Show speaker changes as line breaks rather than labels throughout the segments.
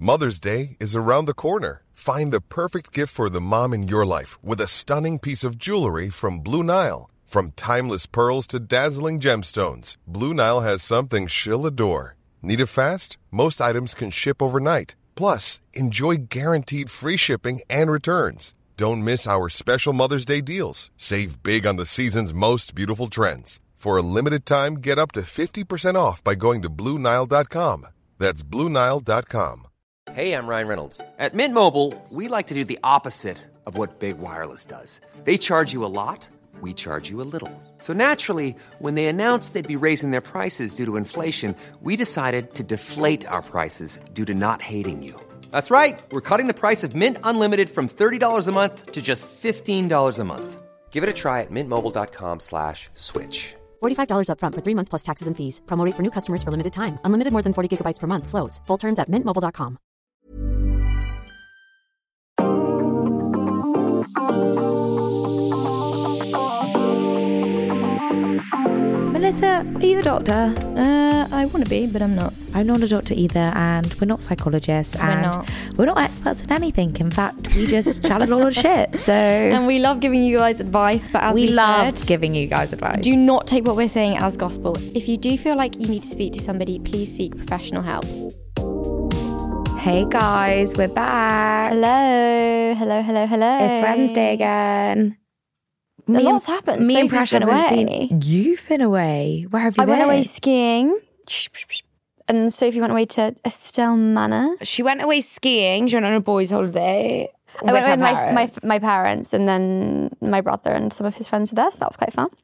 Mother's Day is around the corner. Find the perfect gift for the mom in your life with a stunning piece of jewelry from Blue Nile. From timeless pearls to dazzling gemstones, Blue Nile has something she'll adore. Need it fast? Most items can ship overnight. Plus, enjoy guaranteed free shipping and returns. Don't miss our special Mother's Day deals. Save big on the season's most beautiful trends. For a limited time, get up to 50% off by going to BlueNile.com. That's BlueNile.com.
Hey, I'm Ryan Reynolds. At Mint Mobile, we like to do the opposite of what Big Wireless does. They charge you a lot, we charge you a little. So naturally, when they announced they'd be raising their prices due to inflation, we decided to deflate our prices due to not hating you. That's right. We're cutting the price of Mint Unlimited from $30 a month to just $15 a month. Give it a try at mintmobile.com/switch.
$45 up front for 3 months plus taxes and fees. Promo rate for new customers for limited time. Unlimited more than 40 gigabytes per month. Slows full terms at mintmobile.com.
Melissa, are you a doctor?
I want to be, but I'm not.
I'm not a doctor either, and we're not psychologists, and we're not experts in anything. In fact, we just chat a lot of shit. So,
and we love giving you guys advice, but as we
love
said,
giving you guys advice.
Do not take what we're saying as gospel. If you do feel like you need to speak to somebody, please seek professional help.
Hey guys, we're back.
Hello.
It's Wednesday again.
A lot's happened.
Me and
Sophie's
Prasha
been away.
You've been away. Where have you been?
I went away skiing. And Sophie went away to Estelle Manor.
She went away skiing. She went on a boys' holiday.
I went with my parents, and then my brother and some of his friends were there, so that was quite fun.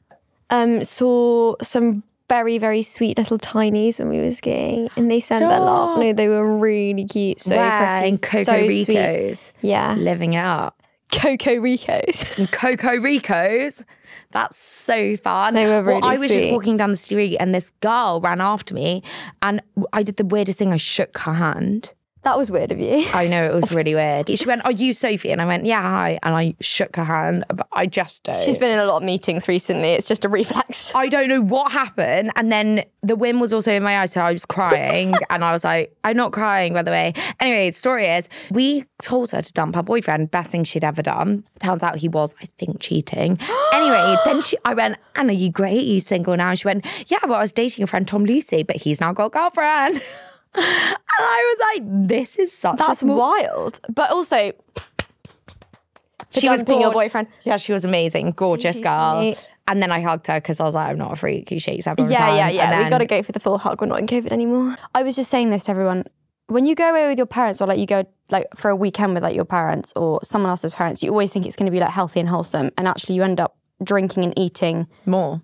Saw some very, very sweet little tinies when we were skiing, and they sent their love. No, they were really cute, so pretty,
and Coco
so
Ricos.
Sweet. Yeah.
Living it up.
Coco Ricos.
And Coco Ricos. That's so fun.
They were really
I was just
sweet.
walking down the street and this girl ran after me and I did the weirdest thing. I shook her hand.
That was weird of you.
I know, it was really weird. She went, "Are you Sophie?" And I went, "Yeah, hi." And I shook her hand, but I just don't.
She's been in a lot of meetings recently. It's just a reflex.
I don't know what happened. And then the wind was also in my eyes, so I was crying. And I was like, I'm not crying, by the way. Anyway, the story is, we told her to dump her boyfriend, best thing she'd ever done. Turns out he was, I think, cheating. Anyway, then I went, "And are you great? Are you single now?" And she went, "Yeah, well, I was dating your friend Tom Lucy, but he's now got a girlfriend." And I was like, this is such
That's wild. But also,
she was
your boyfriend.
Yeah, she was amazing. Gorgeous
She's
girl.
sweet.
And then I hugged her because I was like, I'm not a freak who shakes everyone's
Yeah.
hand. And then,
We got to go for the full hug. We're not in COVID anymore. I was just saying this to everyone. When you go away with your parents, or like you go like for a weekend with like your parents or someone else's parents, you always think it's going to be like healthy and wholesome, and actually you end up drinking and eating
more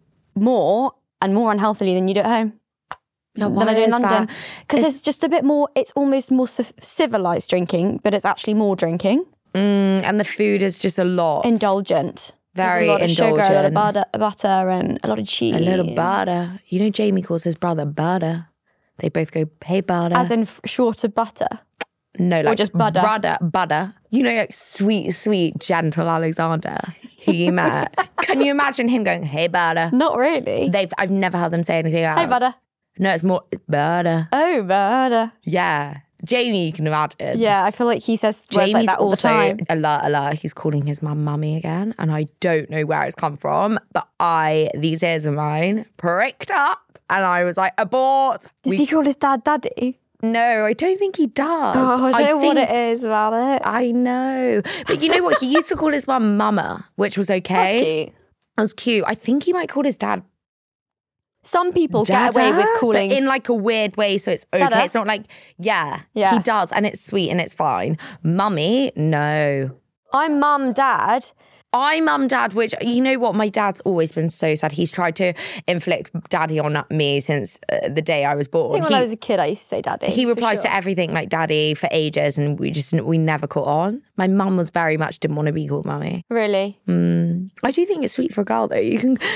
and more unhealthily than you do at home. Than I do in London. Because it's just a bit more, it's almost more civilised drinking, but it's actually more drinking.
And the food is just a lot.
Indulgent.
Very
There's a lot
indulgent.
of sugar, a lot of butter and a lot of cheese.
A little butter. You know Jamie calls his brother Butter. They both go, "Hey, Butter."
As in short of butter?
No, like
or just butter?
Butter. You know, like sweet, gentle Alexander who you met. Can you imagine him going, "Hey, Butter"?
Not really.
I've never heard them say anything else.
Hey, butter.
No, it's more Butter.
Oh, butter.
Yeah. Jamie, you can imagine.
Yeah, I feel like he says words like that all the time.
Alert. He's calling his mum mummy again. And I don't know where it's come from. But these ears of mine pricked up. And I was like, abort.
Does he call his dad daddy?
No, I don't think he does.
Oh, I don't know what it is about it.
I know. But you know what? He used to call his mum Mama, which was okay.
That's cute.
That was cute. I think he might call his dad
Some people
Dada,
get away with calling...
but in like a weird way, so it's okay.
Dada.
It's not like, yeah,
Yeah.
he does, and it's sweet and it's fine. Mummy, no.
I'm mum, dad.
I'm mum, dad, which, you know what, my dad's always been so sad. He's tried to inflict daddy on me since the day I was born.
I think when I was a kid, I used to say daddy.
He replies
for sure.
to everything like daddy for ages, and we never caught on. My mum was very much didn't want to be called mummy.
Really?
I do think it's sweet for a girl though. You can.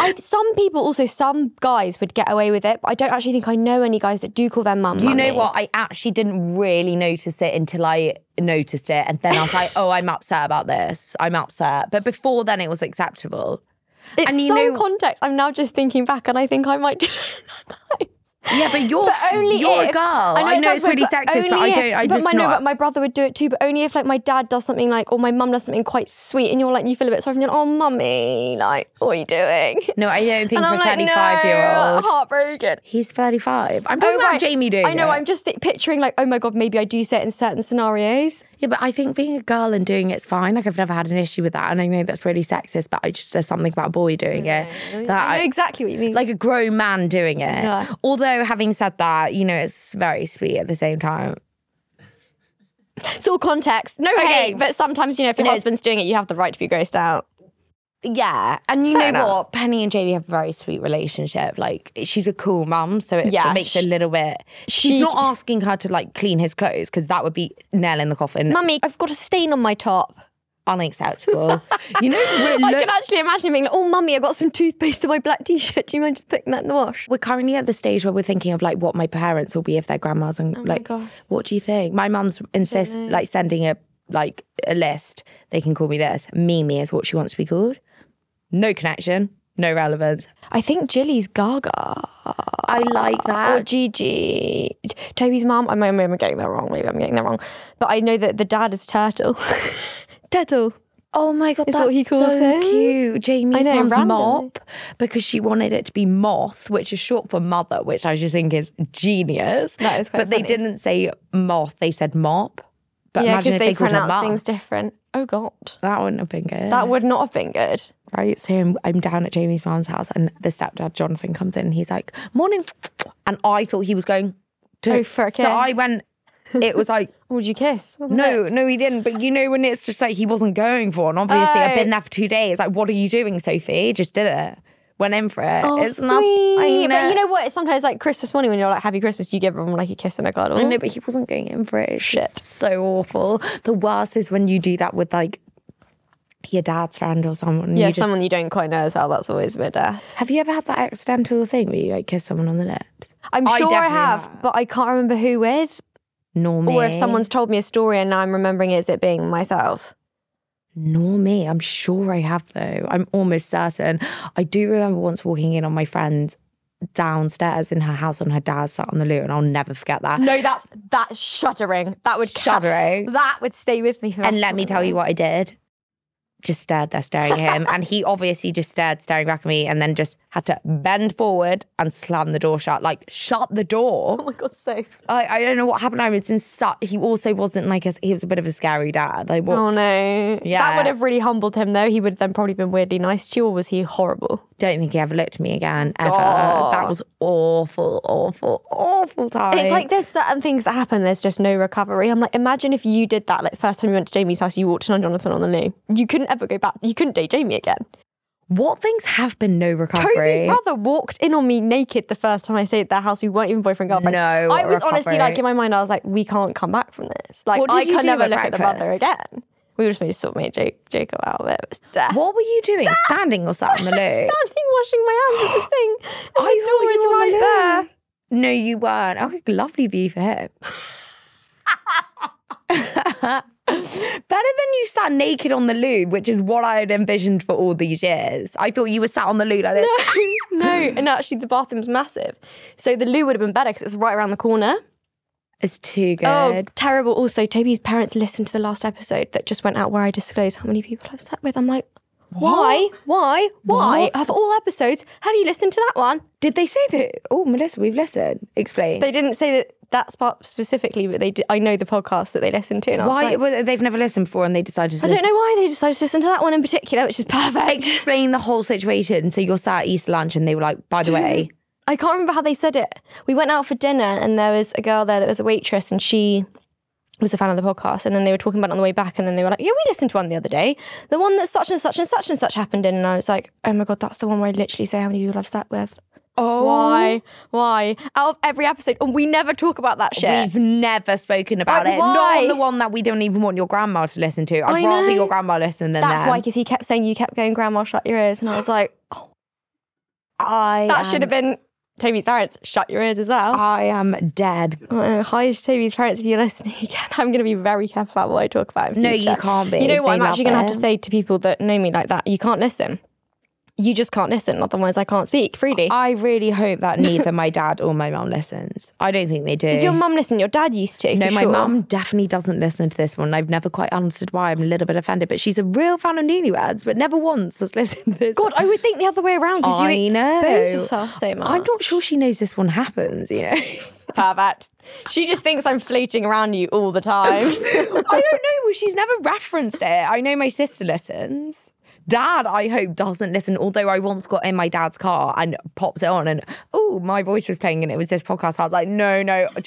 Some guys would get away with it, but I don't actually think I know any guys that do call their mum
You
mummy.
know what? I actually didn't really notice it until I noticed it, and then I was like, "Oh, I'm upset about this. I'm upset." But before then, it was acceptable.
It's
and you
some
know,
context. I'm now just thinking back, and I think I might do it.
Yeah, but you're a girl. I know it's really sexist, but I don't. I just not.
But my brother would do it too. But only if like my dad does something like, or my mum does something quite sweet, and you're like, you feel a bit sorry, and you're like, oh, mummy, like, what are you doing?
No, I don't think
and
for
I'm
a
like,
35-year-old.
No, heartbroken.
He's 35. I'm talking about Jamie doing it.
I know. I'm just picturing like, oh my god, maybe I do say it in certain scenarios.
Yeah, but I think being a girl and doing it's fine. Like I've never had an issue with that, and I know that's really sexist. But there's something about a boy doing it.
I know exactly what you mean.
Like a grown man doing it.
Yeah.
Although having said that, you know, it's very sweet at the same time.
It's all context. No hate, but sometimes, you know, if your husband's doing it, you have the right to be grossed out.
Yeah, and you know what? Penny and Jamie have a very sweet relationship. Like, she's a cool mum, so it makes it a little bit... She's not asking her to, like, clean his clothes, because that would be nail in the coffin.
Mummy, I've got a stain on my top.
Unacceptable. You know,
I can actually imagine being like, oh, mummy, I got some toothpaste on my black t-shirt. Do you mind just putting that in the wash?
We're currently at the stage where we're thinking of like what my parents will be if they're grandmas, and what do you think? My mum's insists like sending a list. They can call me this. Mimi is what she wants to be called. No connection, no relevance.
I think Jilly's Gaga.
I like that.
Or Gigi. Toby's mum. I'm getting that wrong. Maybe I'm getting that wrong. But I know that the dad is Turtle. Turtle.
Oh my god, that's
what he calls
so
him.
Cute. Jamie's mum's
randomly.
Mop, because she wanted it to be Moth, which is short for mother, which I just think is genius.
That is quite
But they
funny.
didn't say Moth, they said Mop. But
Yeah,
imagine
because
if
they
called her
pronounce
Muff.
things different. Oh god.
That wouldn't have been good.
That would not have been good.
Right, so I'm down at Jamie's mum's house, and the stepdad Jonathan comes in and he's like, morning, and I thought he was going to
Go for a kiss.
So I went, it was like,
Would you kiss?
no, he didn't. But you know when it's just like he wasn't going for it. And obviously I've been there for 2 days. Like, what are you doing, Sophie? Just did it. Went in for it.
Oh,
It's
sweet.
not, I know.
But you know what? Sometimes like Christmas morning when you're like, Happy Christmas, you give everyone like a kiss and a cuddle.
I know, but he wasn't going in for it. It's just so awful. The worst is when you do that with like your dad's friend or someone.
Yeah, someone you don't quite know as well. That's always a bit...
Have you ever had that accidental thing where you like kiss someone on the lips?
I'm sure I
definitely
have, but I can't remember who with.
Nor me.
Or if someone's told me a story and now I'm remembering it as it being myself.
Nor me. I'm sure I have though. I'm almost certain. I do remember once walking in on my friend downstairs in her house on her dad's sat on the loo, and I'll never forget that.
No, that's shuddering. That would
Shuddering.
That would stay with me for the
And
rest
let
of
me
my
tell you
life.
what I did. Just stared there staring at him, and he obviously just staring back at me, and then just had to bend forward and slam the door shut. Like, shut the door.
Oh my god, so...
I don't know what happened. I was in such... He also wasn't like he was a bit of a scary dad. Like, what?
Oh no.
Yeah.
That would have really humbled him though. He would have then probably been weirdly nice to you, or was he horrible?
Don't think he ever looked at me again, ever.
God.
That was awful, awful, awful time.
It's like there's certain things that happen, there's just no recovery. I'm like, imagine if you did that, like first time you went to Jamie's house, you walked in on Jonathan on the loo. You couldn't ever go back. You couldn't date Jamie again.
What things have been no recovery?
Toby's brother walked in on me naked the first time I stayed at their house. We weren't even boyfriend, girlfriend.
No
I was honestly
recovery.
like, in my mind, I was like, we can't come back from this. Like,
What did
I
you
can
do
never
at
look at the brother
breakfast?
again. We just made Jacob out of it. It was death.
What were you doing? Standing or sat on the loo?
Standing washing my hands at the sink. And
I
the door
thought you
was
were on
right
the
there.
loo. No, you weren't. Oh, lovely view for him. Better than you sat naked on the loo, which is what I had envisioned for all these years. I thought you were sat on the loo like this.
No, and actually the bathroom's massive. So the loo would have been better because it's right around the corner.
It's too good.
Oh, terrible. Also, Toby's parents listened to the last episode that just went out where I disclosed how many people I've slept with. I'm like, why? Why?
What?
Of all episodes, have you listened to that one?
Did they say that? Oh, Melissa, we've listened. Explain.
They didn't say that part specifically, but they did. I know the podcast that they listened to. And I was
Why?
like,
Well, they've never listened before and they decided to
I don't know why they decided to listen to that one in particular, which is perfect.
Explain the whole situation. So you're sat at Easter lunch and they were like, by the way...
I can't remember how they said it. We went out for dinner and there was a girl there that was a waitress and she was a fan of the podcast, and then they were talking about it on the way back, and then they were like, yeah, we listened to one the other day. The one that such and such and such and such happened in. And I was like, oh my God, that's the one where I literally say how many people I've slept with.
Oh.
Why? Out of every episode. And we never talk about that shit.
We've never spoken about
Like,
it.
why?
Not on the one that we don't even want your grandma to listen to. I'd
I
rather
know.
your grandma listen than
That's
them.
why, because he kept saying, you kept going, Grandma, shut your ears. And I was like, oh, that should have been Toby's parents. Shut your ears as well.
I am dead.
Hi, Toby's parents, if you're listening again. I'm going to be very careful about what I talk about in
No,
future.
you can't be.
You know what?
They
I'm actually
love
going to have to
it.
say to people that know me like that, you can't listen. you just can't listen. Otherwise, I can't speak freely.
I really hope that neither my dad or my mum listens. I don't think they do.
Does your mum listen? Your dad used to.
No,
for
my
sure.
mum definitely doesn't listen to this one. I've never quite understood why. I'm a little bit offended, but she's a real fan of Newlyweds, but never once has listened to this.
God, I would think the other way around because
I
you
know.
expose yourself so much.
I'm not sure she knows this one happens, you know.
Pervert. She just thinks I'm floating around you all the time.
I don't know. Well, she's never referenced it. I know my sister listens. Dad, I hope, doesn't listen, although I once got in my dad's car and popped it on and, oh, my voice was playing and it was this podcast. I was like, no,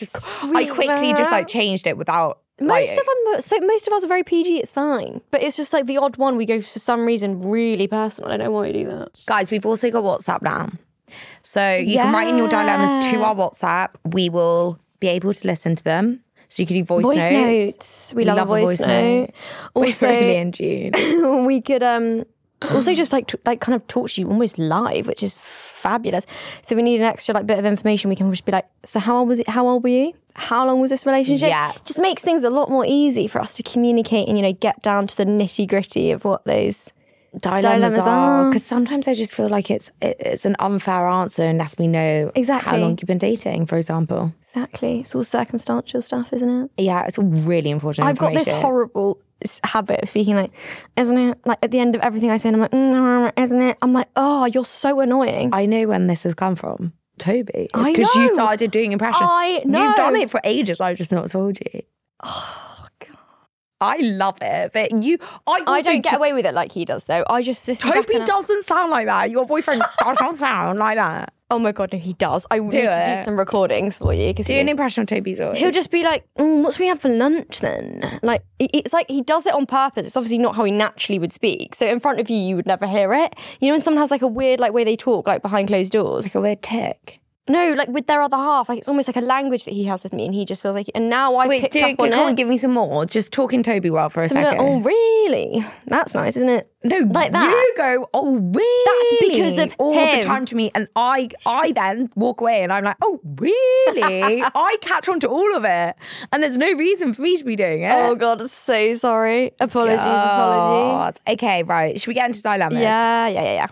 I quickly just like changed it without...
Most of us are very PG, it's fine. But it's just like the odd one we go for some reason really personal. I don't know why we do that.
Guys, we've also got WhatsApp now. So you can write in your dilemmas to our WhatsApp. We will be able to listen to them. So you can do voice notes.
We love a voice note. Also,
we're really in June.
we could also just like kind of talk to you almost live, which is fabulous. So we need an extra like bit of information. We can just be like, so how old was it? How old were you? How long was this relationship?
Yeah.
Just makes things a lot more easy for us to communicate and, you know, get down to the nitty gritty of what those dilemmas are.
Because sometimes I just feel like it's an unfair answer unless we know
exactly
how long you've been dating, for example.
Exactly. It's all circumstantial stuff, isn't it?
Yeah, it's all really important
I've got this horrible habit of speaking like, isn't it? Like at the end of everything I say, and I'm like, isn't it? I'm like, oh, you're so annoying.
I know when this has come from. Toby. It's
I
because
know.
you started doing impressions.
I know.
You've done it for ages. I've just not told you.
Oh, God.
I love it. But
I don't get away with it like he does, though. I just listen back
Toby
and
doesn't sound like that. Your boyfriend doesn't sound like that.
oh my God, no, he does. I need to do some recordings for you.
Do an impression of Toby's voice.
He'll just be like, what's we have for lunch then? Like, it's like he does it on purpose. It's obviously not how he naturally would speak. So in front of you, you would never hear it. You know when someone has like a weird like way they talk, like behind closed doors?
like a weird tick.
No, like with their other half. Like it's almost like a language that he has with me and he just feels like... And now I picked up on it.
Come on, give me some more. Just talking Toby well for a second.
Like, oh, really? That's nice, isn't it?
No,
like that.
You go, oh, really?
That's because of
all
him.
the time to me. And I then walk away and I'm like, oh, really? I catch on to all of it. And there's no reason for me to be doing it.
Oh, God, so sorry. Apologies.
Okay, right. Should we get into dilemmas?
Yeah.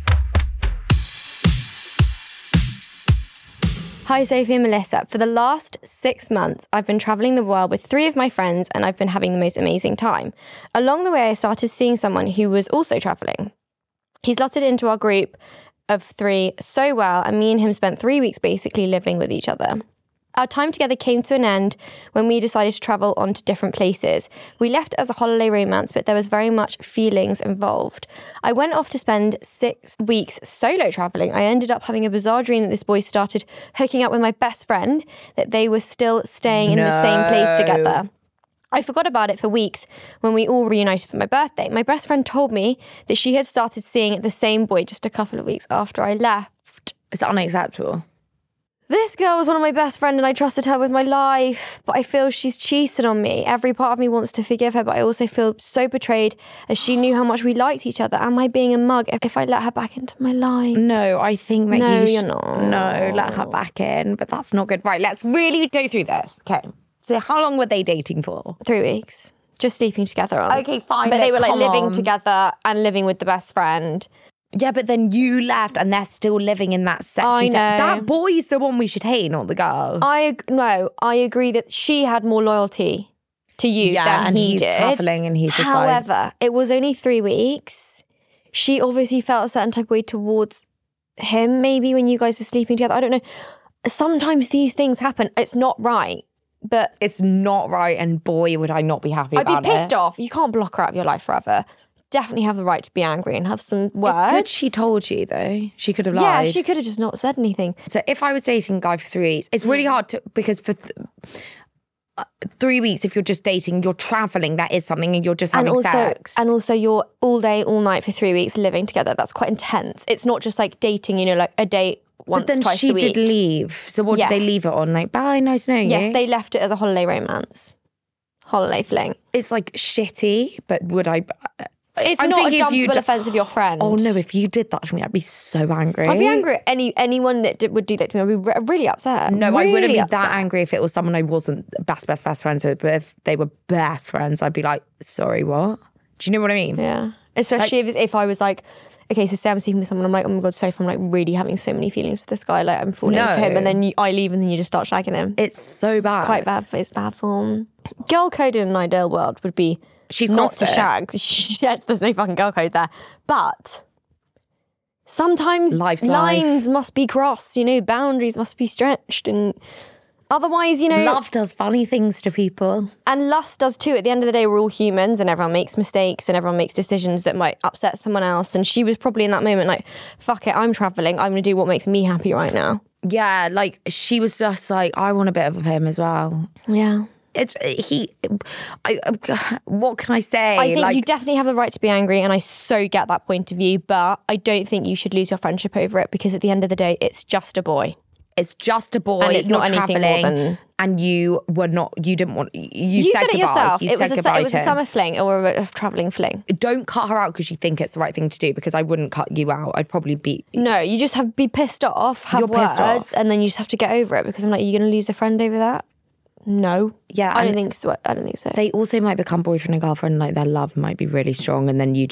Hi, Sophie and Melissa. For the last 6 months, I've been travelling the world with 3 of my friends and I've been having the most amazing time. Along the way, I started seeing someone who was also travelling. He slotted into our group of 3 so well, and me and him spent 3 weeks basically living with each other. Our time together came to an end when we decided to travel on to different places. We left as a holiday romance, but there was very much feelings involved. I went off to spend 6 weeks solo traveling. I ended up having a bizarre dream that this boy started hooking up with my best friend, that they were still staying in the same place together. I forgot about it for weeks when we all reunited for my birthday. My best friend told me that she had started seeing the same boy just a couple of weeks after I left.
It's unacceptable.
This girl was one of my best friends and I trusted her with my life, but I feel she's cheated on me. Every part of me wants to forgive her, but I also feel so betrayed as she knew how much we liked each other. Am I being a mug if I let her back into my life?
No, I think that
you're not.
No, let her back in, but that's not good. Right, let's really go through this. Okay. So how long were they dating for?
3 weeks. Just sleeping together.
Okay, fine.
But they were like living together and living with the best friend.
Yeah, but then you left and they're still living in that sexy...
I know.
That boy's the one we should hate, not the girl.
I agree that she had more loyalty to you than he did.
Yeah, and he's travelling and he's just
However, it was only 3 weeks. She obviously felt a certain type of way towards him, maybe when you guys were sleeping together. I don't know. Sometimes these things happen. It's not right, but...
It's not right, and boy, would I not be happy about it.
I'd be pissed off. You can't block her out of your life forever. Definitely have the right to be angry and have some words.
It's good she told you, though. She could have lied.
Yeah, she could have just not said anything.
So if I was dating a guy for 3 weeks, it's really hard to... Because for 3 weeks, if you're just dating, you're travelling, that is something, and you're just having sex.
And also you're all day, all night for 3 weeks living together. That's quite intense. It's not just like dating, you know, like a date once, twice a week.
But then she did leave. So what did they leave it on? Like, bye, nice knowing you?
Yes, they left it as a holiday romance. Holiday fling.
It's like shitty, but would I...
It's not a dumpable offence of your friend.
Oh no, if you did that to me, I'd be so angry.
I'd be angry at anyone that would do that to me. I'd be really upset.
No,
really
I wouldn't be
upset.
that angry if it was someone I wasn't best friends with. But if they were best friends, I'd be like, sorry, what? Do you know what I mean?
Yeah. Especially if I was like, okay, so say I'm speaking with someone, I'm like, oh my God, Sophie, I'm like really having so many feelings for this guy. Like I'm falling for him. And then I leave and then you just start shagging him.
It's so bad.
It's quite bad. It's bad form. Girl code in an ideal world would be
She's
not
got
to
it.
shag. Yeah, there's no fucking girl code there. But sometimes
Life's
lines must be crossed, you know, boundaries must be stretched. And otherwise, you know...
Love does funny things to people.
And lust does too. At the end of the day, we're all humans and everyone makes mistakes and everyone makes decisions that might upset someone else. And she was probably in that moment like, fuck it, I'm travelling. I'm going to do what makes me happy right now.
Yeah, like she was just like, I want a bit of him as well.
Yeah.
What can I say?
I think you definitely have the right to be angry and I so get that point of view, but I don't think you should lose your friendship over it because at the end of the day, it's just a boy.
It's just a boy.
And it's not anything more than...
And you didn't want... You said
said it
goodbye.
yourself.
You
It
said
was
goodbye
a
to him.
summer fling or a travelling fling.
Don't cut her out because you think it's the right thing to do, because I wouldn't cut you out. I'd probably be...
No, you just have to be pissed off, have
You're pissed
words,
off.
and then you just have to get over it because I'm like, you're going to lose a friend over that? No.
Yeah,
I don't
and
think so. I don't think so.
They also might become boyfriend and girlfriend, like their love might be really strong, and then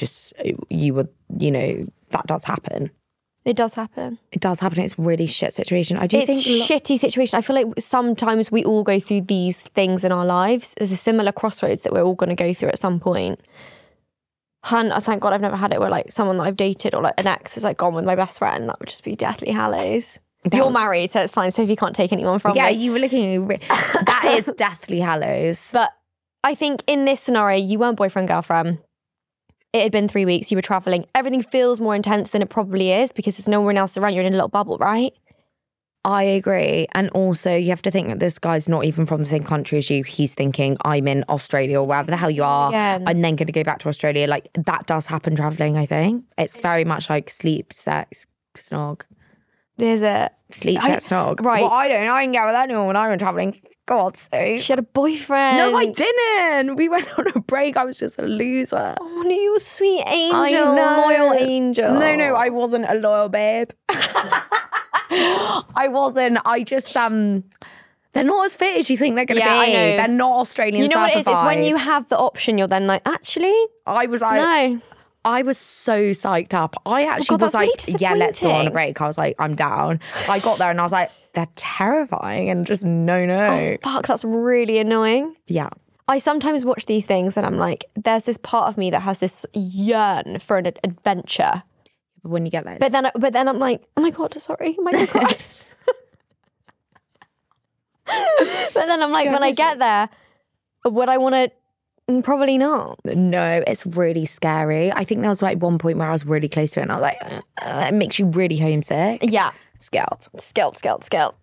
that does happen.
It does happen.
It does happen. It's a really shit situation. I do
It's
think...
shitty situation. I feel like sometimes we all go through these things in our lives. There's a similar crossroads that we're all going to go through at some point. Thank God I've never had it where like someone that I've dated or like an ex has like gone with my best friend. That would just be Deathly Hallows. You're married, so it's fine. So if you can't take anyone from me.
You were looking... That is Deathly Hallows.
But I think in this scenario, you weren't boyfriend, girlfriend. It had been 3 weeks, you were travelling. Everything feels more intense than it probably is because there's no one else around. You're in a little bubble, right?
I agree. And also you have to think that this guy's not even from the same country as you. He's thinking, I'm in Australia or wherever the hell you are.
Yeah.
I'm then going to go back to Australia. Like that does happen travelling, I think. It's very much like sleep, sex, snog.
There's a...
Sleep, sex, snog.
Right.
Well, I can get with anyone when I'm travelling. God's sake.
She had a boyfriend.
No, I didn't. We went on a break. I was just a loser.
Oh, no, you sweet angel.
I know.
Loyal angel.
No, I wasn't a loyal babe. I wasn't. I just, they're not as fit as you think they're going to
Yeah,
be.
I know.
They're not Australian
You know what it is?
Surfer
It's when you
vibes.
have the option, you're then like, actually,
I was like,
no.
I was so psyched up. I actually
God,
was
that's
like,
really
yeah, let's go on a
disappointing.
break. I was like, I'm down. I got there and I was like, they're terrifying and just no.
Oh, fuck, that's really annoying.
Yeah.
I sometimes watch these things and I'm like, there's this part of me that has this yearn for an adventure.
But when you get there,
But then I'm like, oh my God, sorry. Am I going to cry? But then I'm like, when I get there, would I want to? Probably not.
no, it's really scary. I think there was like one point where I was really close to it and I was like, it makes you really homesick.
Yeah.
Scared.
Skelt.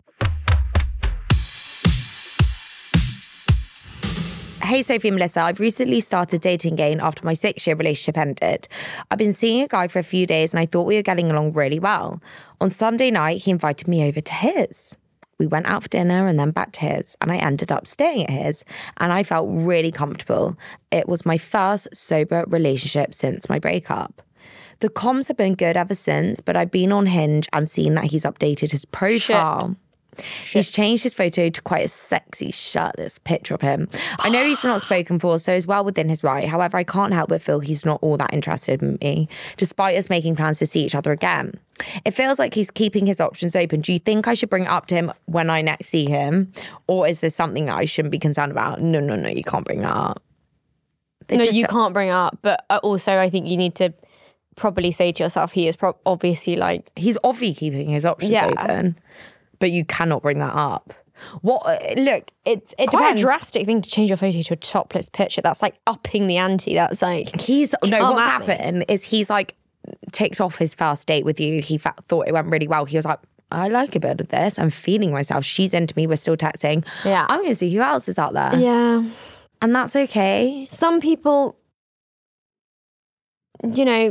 Hey Sophie and Melissa, I've recently started dating again after my 6-year relationship ended. I've been seeing a guy for a few days and I thought we were getting along really well. On Sunday night, he invited me over to his. We went out for dinner and then back to his, and I ended up staying at his, and I felt really comfortable. It was my first sober relationship since my breakup. The comms have been good ever since, but I've been on Hinge and seen that he's updated his profile. He's changed his photo to quite a sexy shirtless picture of him. I know he's not spoken for, so he's well within his right. However, I can't help but feel he's not all that interested in me, despite us making plans to see each other again. It feels like he's keeping his options open. Do you think I should bring it up to him when I next see him? Or is this something that I shouldn't be concerned about? No, you can't bring that up.
You can't bring it up. But also, I think you need to probably say to yourself, he is obviously like...
He's obviously keeping his options open. But you cannot bring that up. Look, it
Quite
depends.
a drastic thing to change your photo to a topless picture. That's like upping the ante. That's like...
What's
at me.
happened is he's like ticked off his first date with you. He thought it went really well. He was like, I like a bit of this. I'm feeling myself. She's into me. We're still texting.
Yeah.
I'm going to see who else is out there.
Yeah.
And that's okay.
Some people, you know,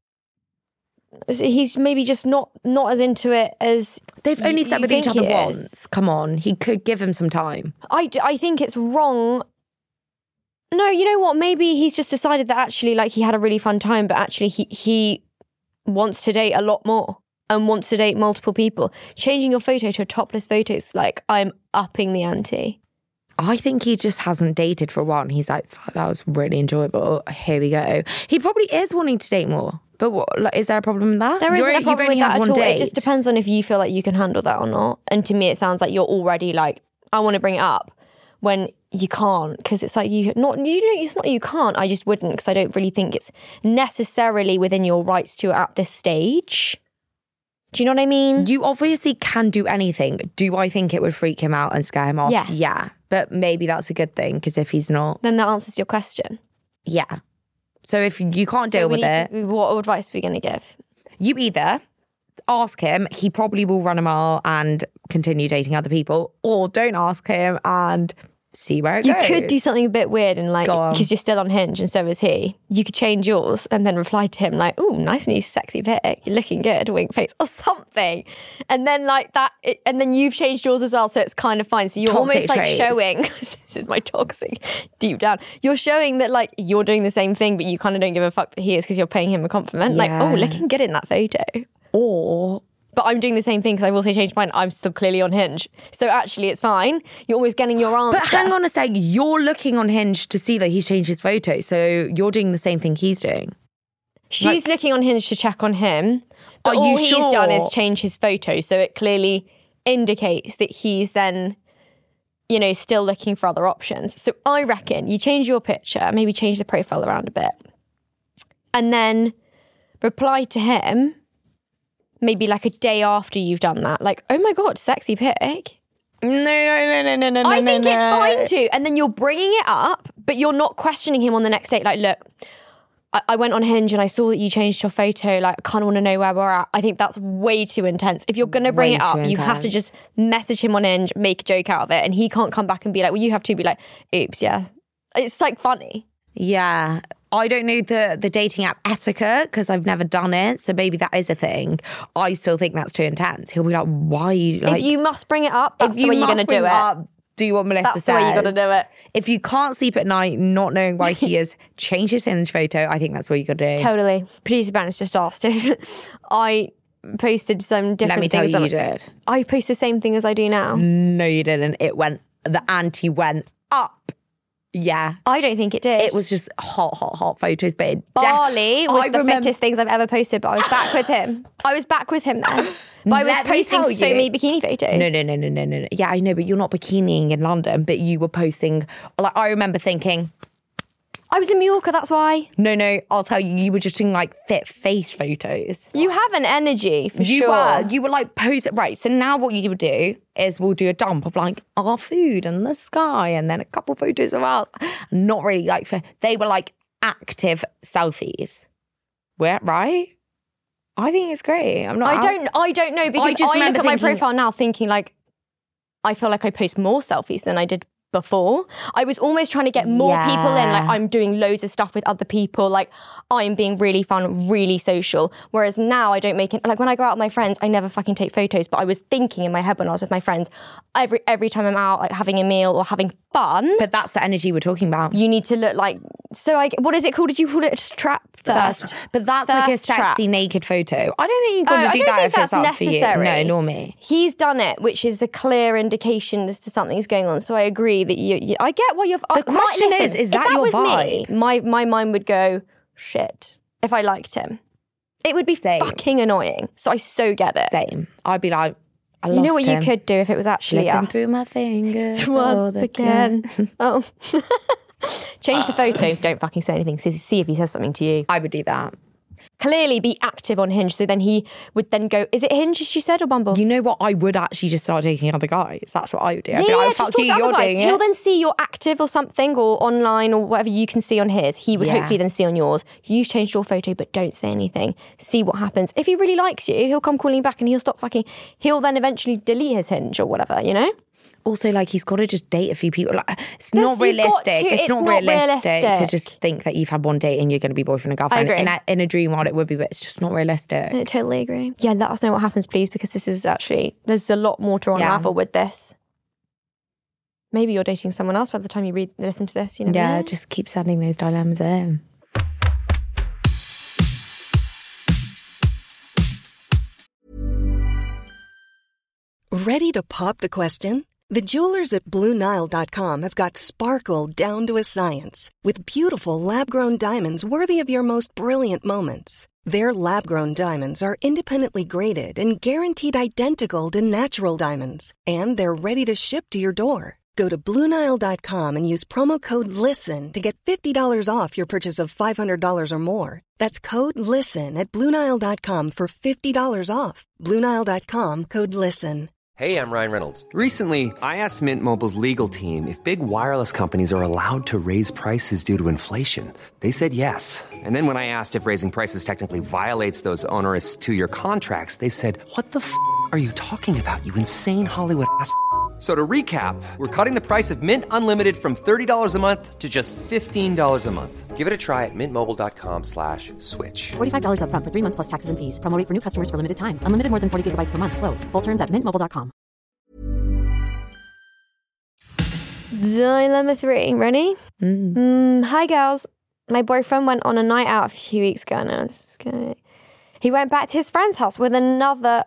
he's maybe just not as into it as
They've only
you
slept with each
think
other
he is.
once. Come on. He could give him some time.
I think it's wrong. No, you know what? Maybe he's just decided that actually, like, he had a really fun time, but actually he wants to date a lot more and wants to date multiple people. Changing your photo to a topless photo is like, I'm upping the ante.
I think he just hasn't dated for a while and he's like, fuck, that was really enjoyable. Here we go. He probably is wanting to date more. But what, like, is there a problem with that?
There isn't a problem with that at all.
Date.
It just depends on if you feel like you can handle that or not. And to me, it sounds like you're already like, I want to bring it up when you can't, because it's like it's not you can't. I just wouldn't, because I don't really think it's necessarily within your rights to at this stage. Do you know what I mean?
You obviously can do anything. Do I think it would freak him out and scare him off?
Yes.
Yeah. But maybe that's a good thing, because if he's not...
Then that answers your question.
Yeah. So if you can't deal with it...
What advice are we going to give?
You either ask him, he probably will run a mile and continue dating other people, or don't ask him and see where it goes.
You could do something a bit weird and like,
Go on.
because you're still on Hinge and so is he. You could change yours and then reply to him like, "Ooh, nice new sexy pic. You're looking good, wink face," or something. And then like that, and then you've changed yours as well, so it's kind of fine. So you're
Toxic
almost like
traits.
showing, this is my toxic deep down. You're showing that like you're doing the same thing, but you kind of don't give a fuck that he is, because you're paying him a compliment. Like,
Yeah.
oh, looking good in that photo.
Or...
But I'm doing the same thing because I've also changed mine. I'm still clearly on Hinge. So actually it's fine. You're always getting your answer.
But hang on a sec, you're looking on Hinge to see that he's changed his photo, so you're doing the same thing he's doing.
She's looking on Hinge to check on him. But
Are you
all he's done
sure?
is change his photo. So it clearly indicates that he's then, you know, still looking for other options. So I reckon you change your picture, maybe change the profile around a bit, and then reply to him maybe like a day after you've done that. Like, oh my God, sexy pic.
No.
I think it's fine too. And then you're bringing it up, but you're not questioning him on the next date. Like, look, I went on Hinge and I saw that you changed your photo. Like, I kind of want to know where we're at. I think that's way too intense. If you're going to bring
Way
it up,
too
you have to
intense.
just message him on Hinge, make a joke out of it. And he can't come back and be like, well, you have to be like, oops, yeah. It's like funny.
Yeah. I don't know the dating app etiquette because I've never done it. So maybe that is a thing. I still think that's too intense. He'll be like, why? Like,
If you must bring it up, that's
if
the
you
way you're going to
must bring
do it.
up, do what Melissa
That's
says.
the way you got to do it.
If you can't sleep at night not knowing why he has changed his Hinge photo, I think that's what you got to do.
Totally. Producer Bannis just asked if I posted some different
Let me tell
things.
you, you did.
I post the same thing as I do now.
No, you didn't. The ante went up. Yeah.
I don't think it did.
It was just hot photos. But it
Barley was
I
the
remember-
fittest things I've ever posted, but I was back with him. I was back with him then. But I was
Let me
posting
tell
so
you-
many bikini photos.
No. Yeah, I know, but you're not bikiniing in London, but you were posting. Like, I remember thinking,
I was in Mallorca, that's why.
no, I'll tell you, you were just doing like fit face photos.
You have an energy for
You
sure.
were like posing. Right, so now what you would do is we'll do a dump of like our food and the sky and then a couple photos of us. Not really like, they were like active selfies. Right? I think it's great.
I don't know because
just
I look
remember
at my
thinking-
profile now thinking like, I feel like I post more selfies than I did before. I was almost trying to get more people in. Like, I'm doing loads of stuff with other people. Like, I'm being really fun, really social. Whereas now I don't make it. Like, when I go out with my friends, I never fucking take photos. But I was thinking in my head when I was with my friends, every time I'm out, like having a meal or having fun,
But that's the energy we're talking about.
you need to look like. So, what is it called? Did you call it trap thirst?
But that's like a
Thirst
sexy
trap.
naked photo. I don't think you've got
Oh,
to
I
do
don't
that
think
if it's
that's
up for you.
necessary.
No, nor me.
He's done it, which is a clear indication as to something's going on. So I agree that you I get what you're.
The question is
if
that your
was
vibe?
me, my mind would go shit if I liked him. It would be
Same.
fucking annoying. So I so get it.
Same. I'd be like, I lost
You know what
him.
you could do if it was actually
Slipping
us.
through my fingers
Once
all the
again.
time.
Oh. Change the photo. Don't fucking say anything. See if he says something to you.
I would do that.
Clearly be active on Hinge. So then he would then go, is it Hinge as she said or Bumble?
You know what? I would actually just start dating other guys. That's what I would do. I'd
Yeah,
be like,
just
fuck
talk
you,
to other
you're
guys.
doing
He'll
it.
then see you're active or something or online or whatever you can see on his. He would
Yeah.
hopefully then see on yours. You've changed your photo, but don't say anything. See what happens. If he really likes you, he'll come calling back and he'll stop fucking. He'll then eventually delete his Hinge or whatever, you know?
Also, like, he's got to just date a few people. Like, it's
Yes,
not
you've got
realistic.
to.
It's
It's
not
not
realistic to
realistic.
just think that you've had one date and you're going to be boyfriend and girlfriend.
I agree.
In a dream world, it would be, but it's just not realistic.
I totally agree. Yeah, let us know what happens, please, because this is actually, there's a lot more to unravel with this. Maybe you're dating someone else by the time you listen to this, you know?
Yeah, just keep sending those dilemmas in.
Ready to pop the question? The jewelers at BlueNile.com have got sparkle down to a science with beautiful lab-grown diamonds worthy of your most brilliant moments. Their lab-grown diamonds are independently graded and guaranteed identical to natural diamonds, and they're ready to ship to your door. Go to BlueNile.com and use promo code LISTEN to get $50 off your purchase of $500 or more. That's code LISTEN at BlueNile.com for $50 off. BlueNile.com, code LISTEN.
Hey, I'm Ryan Reynolds. Recently, I asked Mint Mobile's legal team if big wireless companies are allowed to raise prices due to inflation. They said yes. And then when I asked if raising prices technically violates those onerous two-year contracts, they said, "What the f*** are you talking about, you insane Hollywood ass?" So to recap, we're cutting the price of Mint Unlimited from $30 a month to just $15 a month. Give it a try at mintmobile.com/switch.
$45 up front for 3 months plus taxes and fees. Promo rate for new customers for limited time. Unlimited more than 40 gigabytes per month. Slows full terms at mintmobile.com.
Dilemma 3. Ready? Hi, girls. My boyfriend went on a night out a few weeks ago. Now, he went back to his friend's house with another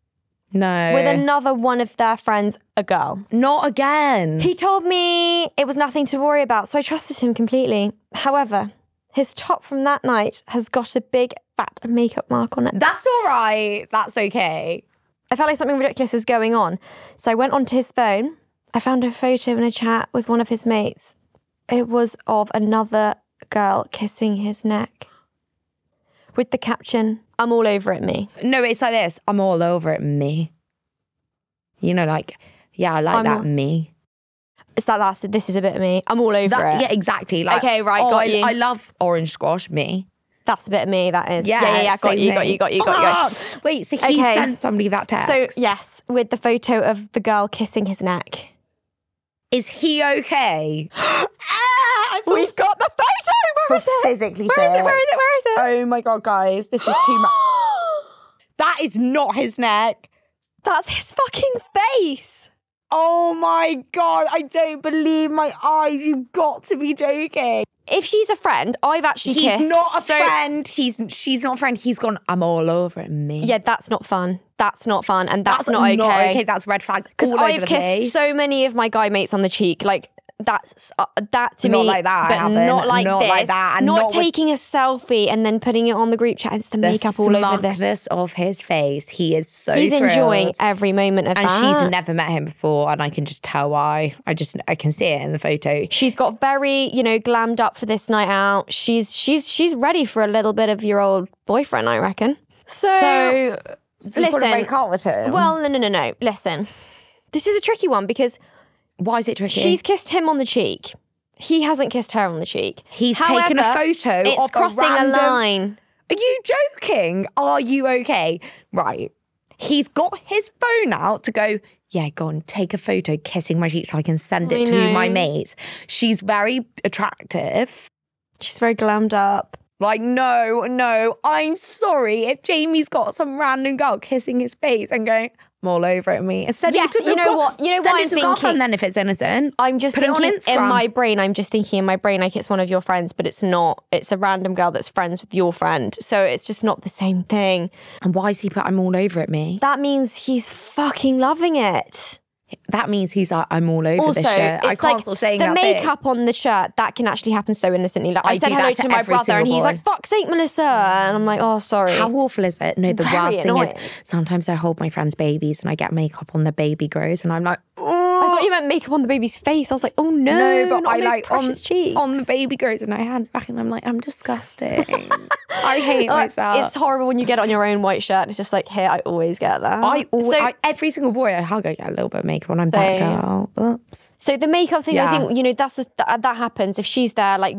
one of their friends, a girl.
Not again.
He told me it was nothing to worry about, so I trusted him completely. However, his top from that night has got a big fat makeup mark on it.
That's all right. That's okay.
I felt like something ridiculous was going on, so I went onto his phone. I found a photo in a chat with one of his mates. It was of another girl kissing his neck with the caption, "I'm all over it, me."
No, it's like this. I'm all over it, me. You know, like, yeah, I like that, me.
It's like this is a bit of me. I'm all over it.
Yeah, exactly. Like,
okay, right, got you.
I love orange squash, me.
That's a bit of me, that is. Yeah, got you.
Wait, so he sent somebody that text?
So, yes, with the photo of the girl kissing his neck.
Is he okay?
We've got the photo! Where is it?
Physically
Where is it?
Oh my God, guys, this is too much. That is not his neck.
That's his fucking face.
Oh my God, I don't believe my eyes. You've got to be joking.
If she's a friend, I've actually kissed.
He's not a friend. She's not a friend. He's gone, I'm all over it, me.
Yeah, that's not fun. That's not fun, and that's not okay.
Not okay. That's red flag.
Because I've kissed so many of my guy mates on the cheek. Like, that's that to me.
Not like that.
But not like this.
Like that. And
not taking a selfie and then putting it on the group chat. It's the makeup all over the
smugness of his face. He is so
He's
thrilled.
Enjoying every moment of
and
that.
And she's never met him before, and I can just tell why. I can see it in the photo.
She's got very, glammed up for this night out. She's ready for a little bit of your old boyfriend, I reckon. So listen,
break up with him.
Well, no. Listen, this is a tricky one because.
Why is it tricky?
She's kissed him on the cheek. He hasn't kissed her on the cheek.
He's taken a photo of
it's crossing a line.
Are you joking? Are you okay? Right. He's got his phone out to go, yeah, go on, take a photo kissing my cheek so I can send it to my mates. She's very attractive.
She's very glammed up.
Like, no, I'm sorry if Jamie's got some random girl kissing his face and going, I'm all over it, me. Send
yes,
it to
you know what I'm thinking.
Then if it's innocent,
I'm just thinking in my brain. I'm just thinking in my brain like it's one of your friends, but it's not. It's a random girl that's friends with your friend, so it's just not the same thing.
And why is he put I'm all over it, me?
That means he's fucking loving it.
That means he's like, I'm all over this shirt. I can't stop saying that.
The makeup on the shirt, that can actually happen so innocently. Like I said hello to my brother and he's like, fuck's sake, Melissa. And I'm like, oh, sorry.
How awful is it? No, the worst thing is sometimes I hold my friends' babies and I get makeup on the baby grows and I'm like, oh.
I thought you meant makeup on the baby's face. I was like, oh no,
but I like
cheeks.
On the baby grows and I hand back and I'm like, I'm disgusting. I hate myself.
It's horrible when you get it on your own white shirt and it's just like, hey, I always get that.
Every single boy I hug, I get a little bit of makeup on. I'm that girl. Oops.
So the makeup thing, I think, that happens. If she's there, like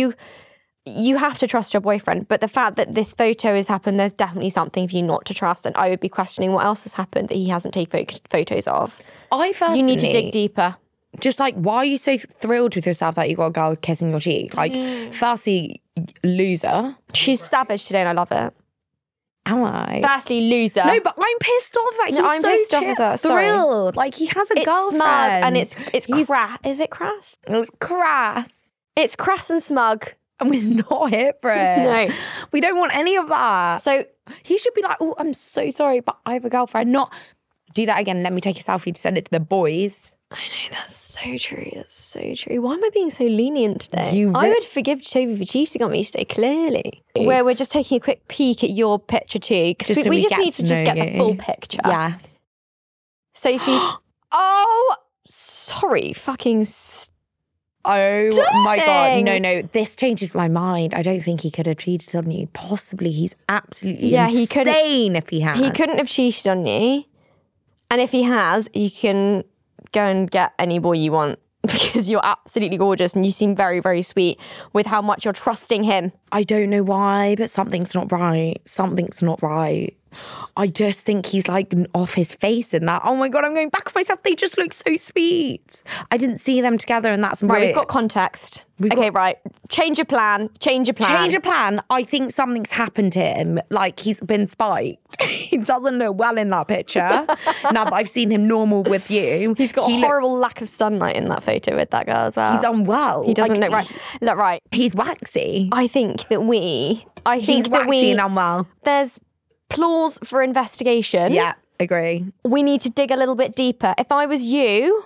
you have to trust your boyfriend. But the fact that this photo has happened, there's definitely something for you not to trust. And I would be questioning what else has happened that he hasn't taken photos of. You need to dig deeper.
Just like, why are you so thrilled with yourself that you got a girl kissing your cheek? Like, firstly, loser.
She's savage today and I love it.
Am I?
Firstly, loser.
No, but I'm pissed off that he's
I'm
so
pissed off as well.
thrilled. Like, he has a girlfriend.
It's smug and it's crass. Is it crass?
It's crass.
It's crass and smug.
And we're not here for it.
No.
We don't want any of that.
So
he should be like, oh, I'm so sorry, but I have a girlfriend. Not do that again. Let me take a selfie to send it to the boys.
I know, that's so true. That's so true. Why am I being so lenient today?
You
I would forgive Toby for cheating on me today, clearly. Where we're just taking a quick peek at your picture too. Because
Just so
we
we
just
get
need
to
to just
know
get the
you.
full picture.
Yeah.
Sophie's... Oh, sorry. Fucking...
Oh my God.
Dang.
No. This changes my mind. I don't think he could have cheated on you. Possibly. He's absolutely
Yeah, he couldn't-
insane if he has.
He couldn't have cheated on you. And if he has, you can go and get any boy you want because you're absolutely gorgeous and you seem very, very sweet with how much you're trusting him.
I don't know why, but something's not right. Something's not right. I just think he's like off his face in that. Oh my God, I'm going back on myself. They just look so sweet. I didn't see them together and that's
Right,
weird.
we've got context. Right. Change your plan. Change your plan.
Change of plan. I think something's happened to him. Like he's been spiked. He doesn't look well in that picture. Now that I've seen him normal with you.
He's got a horrible lack of sunlight in that photo with that girl as well.
He's unwell.
He doesn't
Like,
look right. Look, right.
He's waxy.
I think that
He's waxy and unwell.
There's clause for investigation.
Yeah, agree.
We need to dig a little bit deeper. If I was you,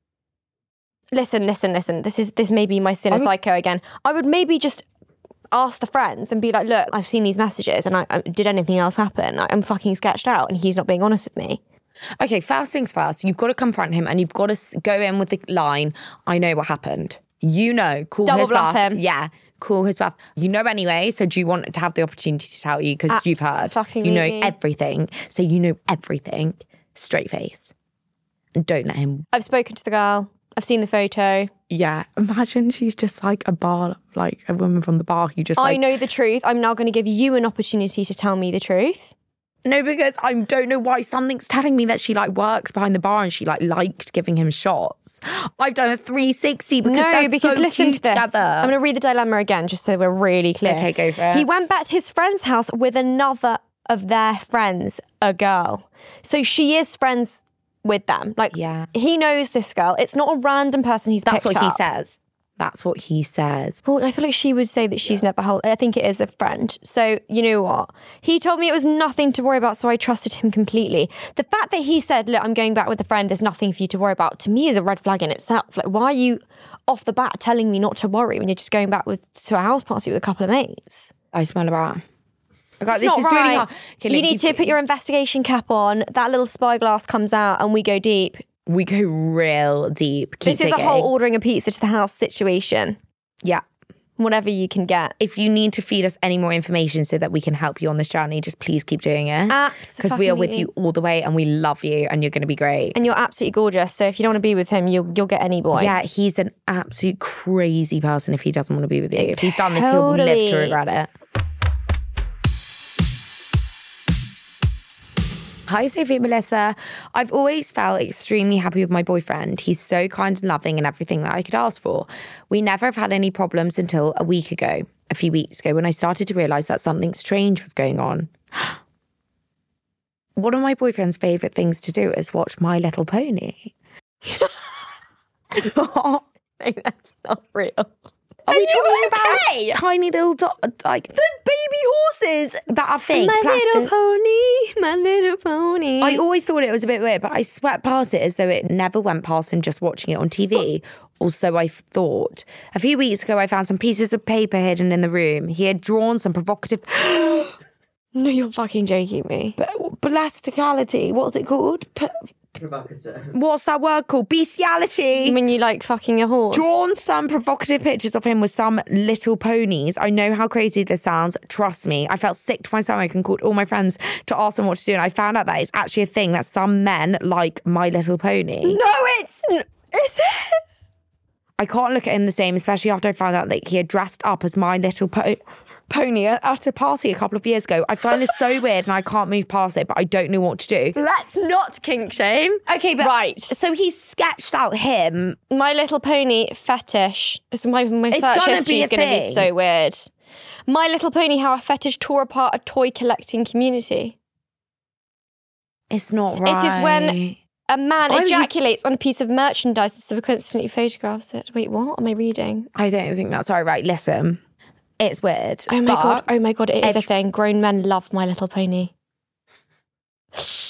listen. This may be my sinner psycho again. I would maybe just ask the friends and be like, look, I've seen these messages and did anything else happen? I'm fucking sketched out and he's not being honest with me.
Okay, first things first, you've got to confront him and you've got to go in with the line, I know what happened. You know, call
Double
his
bluff
bluff.
him.
Yeah, call his bluff. You know anyway, so do you want to have the opportunity to tell you because you've heard? You know
Abso-fucking-lutely.
everything. So you know everything. Straight face. And don't let him.
I've spoken to the girl. I've seen the photo.
Yeah, imagine she's just like a bar, like a woman from the bar who just
I know the truth. I'm now going to give you an opportunity to tell me the truth.
No, because I don't know why something's telling me that she like works behind the bar and she like liked giving him shots. I've done a 360 because they're
because
so
listen
cute
to this.
together.
I'm going to read the dilemma again just so we're really clear.
Okay, go for it.
He went back to his friend's house with another of their friends, a girl. So she is friends with them. Like,
Yeah.
he knows this girl. It's not a random person he's
That's
picked
what he
up.
says. That's what he says.
Well, I feel like she would say that she's never held. I think it is a friend. So, you know what? He told me it was nothing to worry about, so I trusted him completely. The fact that he said, look, I'm going back with a friend, there's nothing for you to worry about, to me is a red flag in itself. Like, why are you off the bat telling me not to worry when you're just going back to a house party with a couple of mates?
I smell a rat. Okay,
It's
this
not
is
right.
really hard. Okay,
You
look,
need to put your investigation cap on. That little spyglass comes out and we go deep.
We go real deep. Keep
This is a
digging.
whole ordering a pizza to the house situation.
Yeah.
Whatever you can get.
If you need to feed us any more information so that we can help you on this journey, just please keep doing it. Because we are with you all the way and we love you and you're going to be great.
And you're absolutely gorgeous. So if you don't want to be with him, you'll get any boy.
Yeah, he's an absolute crazy person if he doesn't want to be with you. If he's done this, he'll live to
Totally.
regret it. Hi, Sophie and Melissa. I've always felt extremely happy with my boyfriend. He's so kind and loving and everything that I could ask for. We never have had any problems until a few weeks ago, when I started to realise that something strange was going on. One of my boyfriend's favourite things to do is watch My Little Pony.
No, that's not real.
Are we talking about tiny little like
The baby horses.
that are fake
My
plastic?
little pony, my little pony.
I always thought it was a bit weird, but I swept past it as though it never went past him just watching it on TV. Also, I thought. A few weeks ago, I found some pieces of paper hidden in the room. He had drawn some provocative
No, you're fucking joking me.
blasticality. What's it called?
Provocative.
What's that word called? Bestiality.
When you like fucking a horse.
Drawn some provocative pictures of him with some little ponies. I know how crazy this sounds. Trust me. I felt sick to my stomach and called all my friends to ask them what to do. And I found out that it's actually a thing that some men like My Little Pony.
No, is it?
I can't look at him the same, especially after I found out that he had dressed up as My Little Pony at a party a couple of years ago. I find this so weird and I can't move past it, but I don't know what to do.
Let's not kink shame.
Okay, but
Right.
So he sketched out him.
My Little Pony fetish. My
It's
search
gonna
history
be
is
a
going to be
thing.
so weird. My Little Pony, how a fetish tore apart a toy collecting community.
It's not right.
It is when a man
Oh, you-
ejaculates on a piece of merchandise and subsequently photographs it. Wait, what am I reading?
I don't think that's right. Listen, it's weird.
Oh my
but
god! Oh my god! It is a thing. Grown men love My Little Pony.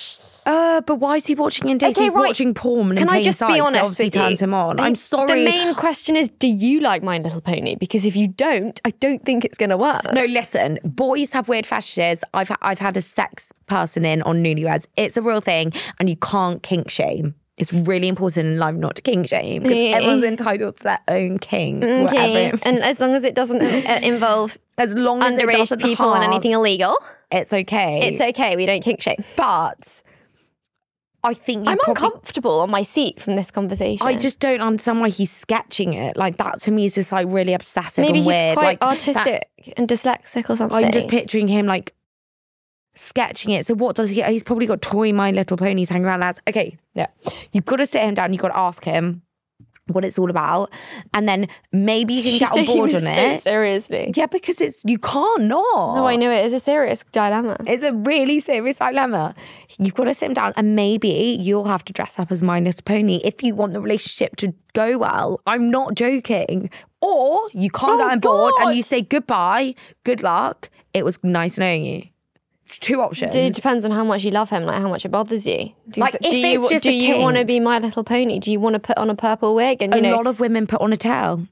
But why is he watching in days?
Okay,
He's
right.
watching porn in
Can
plain
I just
sight,
be
so
honest
obviously
with you?
turns him on. I'm sorry.
The main question is, do you like My Little Pony? Because if you don't, I don't think it's going to work.
No, listen. Boys have weird fetishes. I've had a sex person in on Newlyweds. It's a real thing, and you can't kink shame. It's really important in life not to kink shame because everyone's entitled to their own kinks.
Okay,
Whatever.
and as long as it doesn't involve
As long as it
underage
doesn't
people and
harm,
anything illegal,
it's okay.
it's okay. We don't kink shame.
But I think
I'm uncomfortable on my seat from this conversation.
I just don't understand why he's sketching it. Like, that to me is just like really obsessive
maybe
and
he's
weird.
quite
like,
artistic and dyslexic or something.
I'm just picturing him like sketching it. So what does he? He's probably got toy My Little Ponies hanging around. That's okay. Yeah, you've got to sit him down. You've got to ask him what it's all about, and then maybe you can get on board on it.
Seriously.
Yeah, because you can't not.
No, I know it is a serious dilemma.
It's a really serious dilemma. You've got to sit him down, and maybe you'll have to dress up as My Little Pony if you want the relationship to go well. I'm not joking. Or you can't get on board and you say goodbye, good luck. It was nice knowing you. It's two options.
It depends on how much you love him, like how much it bothers you. Do you
kink.
want to be My Little Pony? Do you want to put on a purple wig? And
A lot of women put on a tail.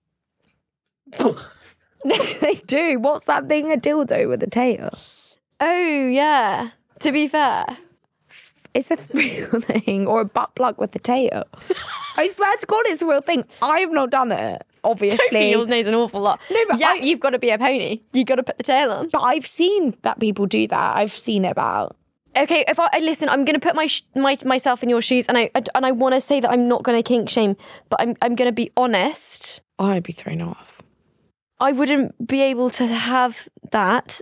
They do. What's that thing? A dildo with a tail?
Oh yeah. To be fair,
It's a real thing. Or a butt plug with a tail. I swear to God, it's a real thing. I have not done it, obviously.
Sophie knows an awful lot.
No, but
yeah, you've got to be a pony. You've got to put the tail on.
But I've seen that people do that. I've seen it about.
Okay, if I listen, I'm going to put myself in your shoes, and I want to say that I'm not going to kink shame, but I'm going to be honest.
I'd be thrown off.
I wouldn't be able to have that.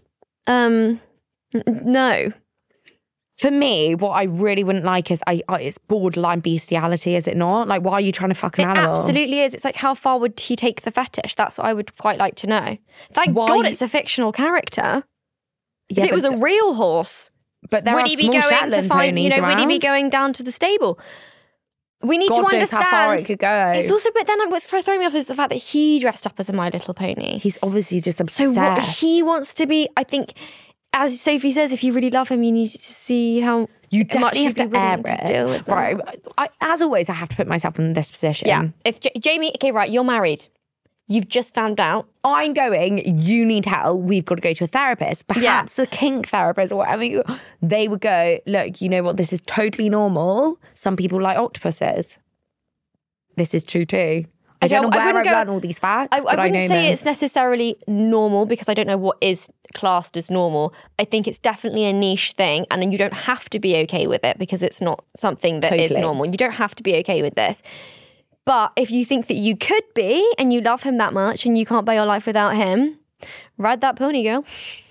No.
For me, what I really wouldn't like is it's borderline bestiality, is it not? Like, why are you trying to fuck an animal?
It absolutely is. It's like, how far would he take the fetish? That's what I would quite like to know. Thank God it's a fictional character.
Yeah,
if it was a real horse,
but there
would
are
he be
small
going to
Shetland
find?
ponies
Would he be
around.
going down to the stable? We need
God
to
knows
understand
how far it could go.
It's also, but then what's throwing me off is the fact that he dressed up as a My Little Pony.
He's obviously just
So
obsessed.
what he wants to be, I think, as Sophie says, if you really love him, you need to see how
You
much
definitely have
you'd be
to air
willing to
it.
deal with that.
Right. As always, I have to put myself in this position.
Yeah. If Jamie, okay, right, you're married. You've just found out.
I'm going, you need help. We've got to go to a therapist. Perhaps the kink therapist or whatever. They would go, look, you know what? This is totally normal. Some people like octopuses. This is true too. I don't know where I've learned all these facts,
I
but I know
wouldn't say
them.
it's necessarily normal because I don't know what is classed as normal. I think it's definitely a niche thing, and then you don't have to be okay with it because it's not something that is
Totally.
normal. You don't have to be okay with this. But if you think that you could be and you love him that much and you can't bear your life without him, ride that pony, girl.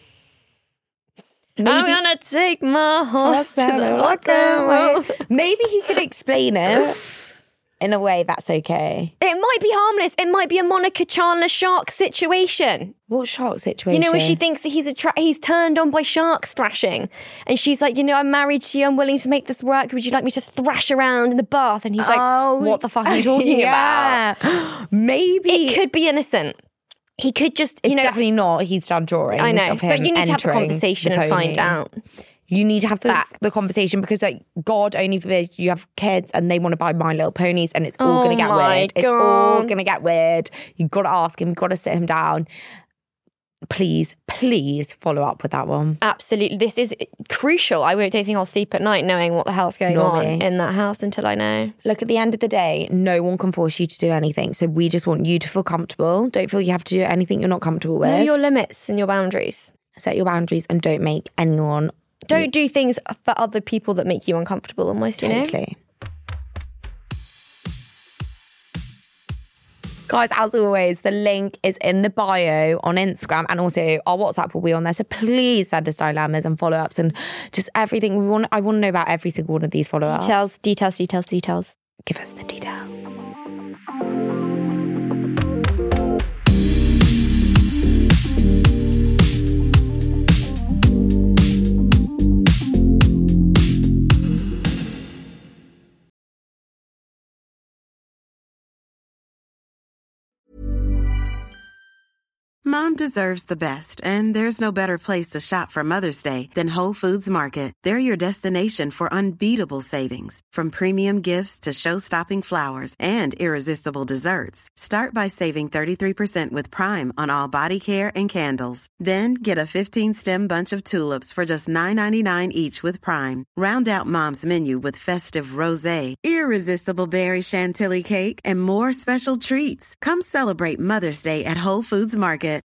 I'm gonna take my horse to the water.
Maybe he could explain it in a way that's okay.
It might be harmless. It might be a Monica Chandler shark situation.
What shark situation?
You know, when she thinks that he's turned on by sharks thrashing. And she's like, you know, I'm married to you. I'm willing to make this work. Would you like me to thrash around in the bath? And he's like, what the fuck are you talking about?
Maybe.
It could be innocent. He could just,
It's definitely not. He's done drawings.
I know,
of him
but you need to have a
entering
conversation
the
and find
pony.
out.
You need to have the
Facts.
conversation because, like, God only forbid you have kids and they want to buy My Little Ponies and it's all going to get
my
weird. It's all
God.
going to get weird. You've got to ask him. You've got to sit him down. Please, please follow up with that one.
Absolutely. This is crucial. I don't think I'll sleep at night knowing what the hell's going
Nor
on
me.
in that house until I know.
Look, at the end of the day, no one can force you to do anything. So we just want you to feel comfortable. Don't feel you have to do anything you're not comfortable with.
Know your limits and your boundaries.
Set your boundaries and don't make anyone
Don't do things for other people that make you uncomfortable almost, you know?
totally. Guys, as always, the link is in the bio on Instagram and also our WhatsApp will be on there. So please send us dilemmas and follow-ups and just everything. I want to know about every single one of these follow-ups.
Details.
Give us the details.
Mom deserves the best, and there's no better place to shop for Mother's Day than Whole Foods Market. They're your destination for unbeatable savings, from premium gifts to show-stopping flowers and irresistible desserts. Start by saving 33% with Prime on all body care and candles. Then get a 15-stem bunch of tulips for just $9.99 each with Prime. Round out Mom's menu with festive rosé, irresistible berry chantilly cake, and more special treats. Come celebrate Mother's Day at Whole Foods Market.